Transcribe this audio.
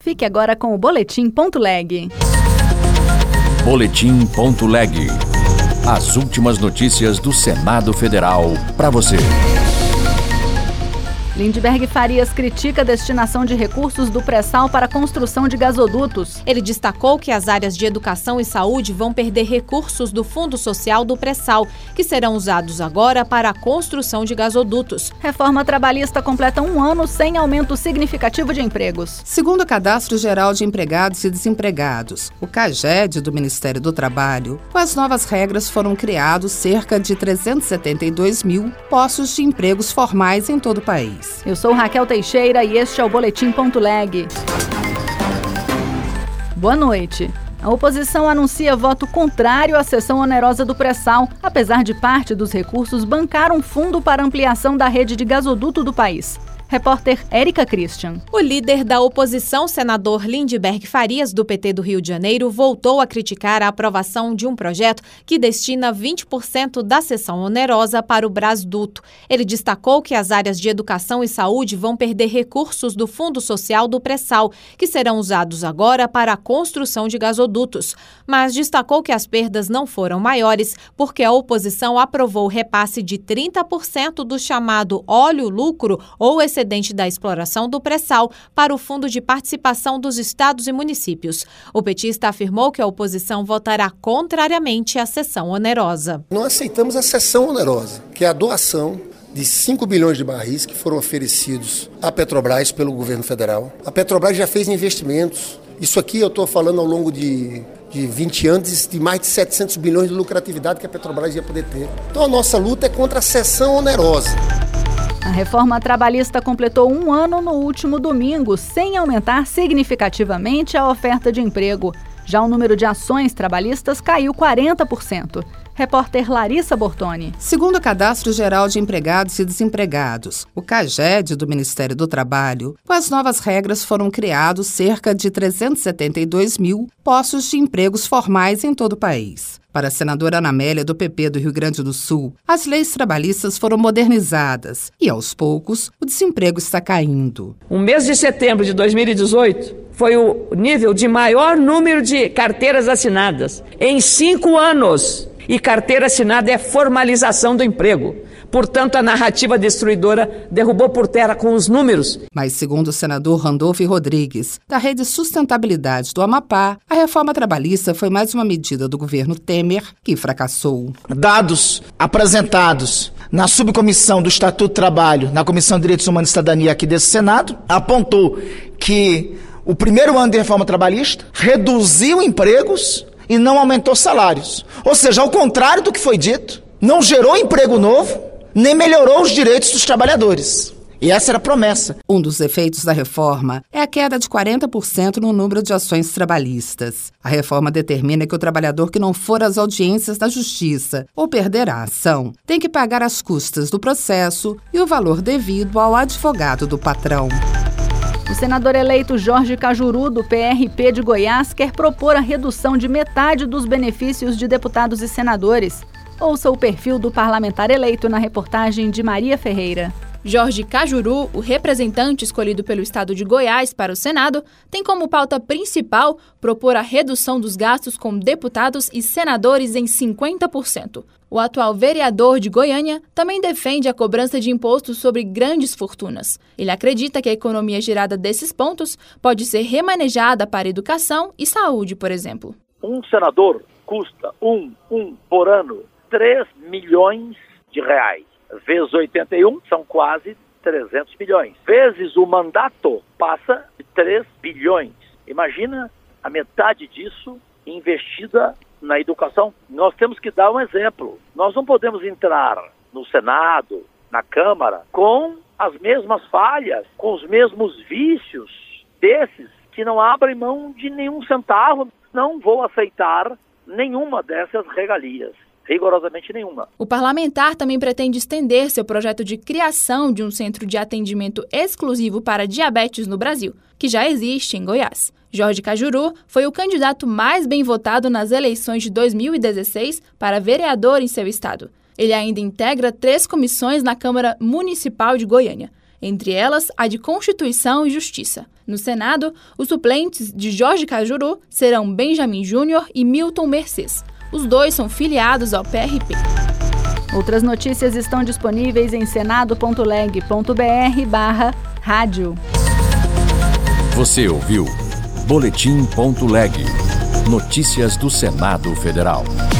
Fique agora com o Boletim.leg. Boletim.leg. As últimas notícias do Senado Federal para você. Lindbergh Farias critica a destinação de recursos do pré-sal para a construção de gasodutos. Ele destacou que as áreas de educação e saúde vão perder recursos do Fundo Social do pré-sal, que serão usados agora para a construção de gasodutos. Reforma trabalhista completa 1 ano sem aumento significativo de empregos. Segundo o Cadastro Geral de Empregados e Desempregados, o CAGED do Ministério do Trabalho, com as novas regras foram criados cerca de 372 mil postos de empregos formais em todo o país. Eu sou Raquel Teixeira e este é o Boletim.leg. Boa noite. A oposição anuncia voto contrário à cessão onerosa do pré-sal, apesar de parte dos recursos bancar um fundo para ampliação da rede de gasoduto do país. Repórter Érica Christian. O líder da oposição, senador Lindbergh Farias, do PT do Rio de Janeiro, voltou a criticar a aprovação de um projeto que destina 20% da cessão onerosa para o Brasduto. Ele destacou que as áreas de educação e saúde vão perder recursos do Fundo Social do pré-sal, que serão usados agora para a construção de gasodutos. Mas destacou que as perdas não foram maiores porque a oposição aprovou o repasse de 30% do chamado óleo-lucro ou excedente da exploração do pré-sal para o Fundo de Participação dos Estados e Municípios. O petista afirmou que a oposição votará contrariamente à cessão onerosa. Não aceitamos a cessão onerosa, que é a doação de 5 bilhões de barris que foram oferecidos à Petrobras pelo governo federal. A Petrobras já fez investimentos. Isso aqui eu estou falando ao longo de 20 anos, de mais de 700 bilhões de lucratividade que a Petrobras ia poder ter. Então a nossa luta é contra a cessão onerosa. A reforma trabalhista completou 1 ano no último domingo, sem aumentar significativamente a oferta de emprego. Já o número de ações trabalhistas caiu 40%. Repórter Larissa Bortoni. Segundo o Cadastro Geral de Empregados e Desempregados, o CAGED do Ministério do Trabalho, com as novas regras foram criados cerca de 372 mil postos de empregos formais em todo o país. Para a senadora Ana Amélia, do PP do Rio Grande do Sul, as leis trabalhistas foram modernizadas e, aos poucos, o desemprego está caindo. O mês de setembro de 2018 foi o nível de maior número de carteiras assinadas em 5 anos. E carteira assinada é formalização do emprego. Portanto, a narrativa destruidora derrubou por terra com os números. Mas, segundo o senador Randolfo Rodrigues, da Rede Sustentabilidade do Amapá, a reforma trabalhista foi mais uma medida do governo Temer que fracassou. Dados apresentados na subcomissão do Estatuto do Trabalho, na Comissão de Direitos Humanos e Cidadania aqui desse Senado, apontou que o primeiro ano de reforma trabalhista reduziu empregos e não aumentou salários. Ou seja, ao contrário do que foi dito, não gerou emprego novo, nem melhorou os direitos dos trabalhadores. E essa era a promessa. Um dos efeitos da reforma é a queda de 40% no número de ações trabalhistas. A reforma determina que o trabalhador que não for às audiências da Justiça ou perder a ação tem que pagar as custas do processo e o valor devido ao advogado do patrão. O senador eleito Jorge Cajuru, do PRP de Goiás, quer propor a redução de metade dos benefícios de deputados e senadores. Ouça o perfil do parlamentar eleito na reportagem de Maria Ferreira. Jorge Cajuru, o representante escolhido pelo estado de Goiás para o Senado, tem como pauta principal propor a redução dos gastos com deputados e senadores em 50%. O atual vereador de Goiânia também defende a cobrança de impostos sobre grandes fortunas. Ele acredita que a economia gerada desses pontos pode ser remanejada para educação e saúde, por exemplo. Um senador custa por ano 3 milhões de reais. Vezes 81 são quase 300 milhões. Vezes o mandato passa de 3 bilhões. Imagina a metade disso investida na educação. Nós temos que dar um exemplo. Nós não podemos entrar no Senado, na Câmara, com as mesmas falhas, com os mesmos vícios desses que não abrem mão de nenhum centavo. Não vou aceitar nenhuma dessas regalias. Rigorosamente nenhuma. O parlamentar também pretende estender seu projeto de criação de um centro de atendimento exclusivo para diabetes no Brasil, que já existe em Goiás. Jorge Cajuru foi o candidato mais bem votado nas eleições de 2016 para vereador em seu estado. Ele ainda integra 3 comissões na Câmara Municipal de Goiânia. entre elas a de Constituição e Justiça. No Senado, os suplentes de Jorge Cajuru serão Benjamin Júnior e Milton Mercês. Os dois são filiados ao PRP. Outras notícias estão disponíveis em senado.leg.br/rádio. Você ouviu Boletim.leg. Notícias do Senado Federal.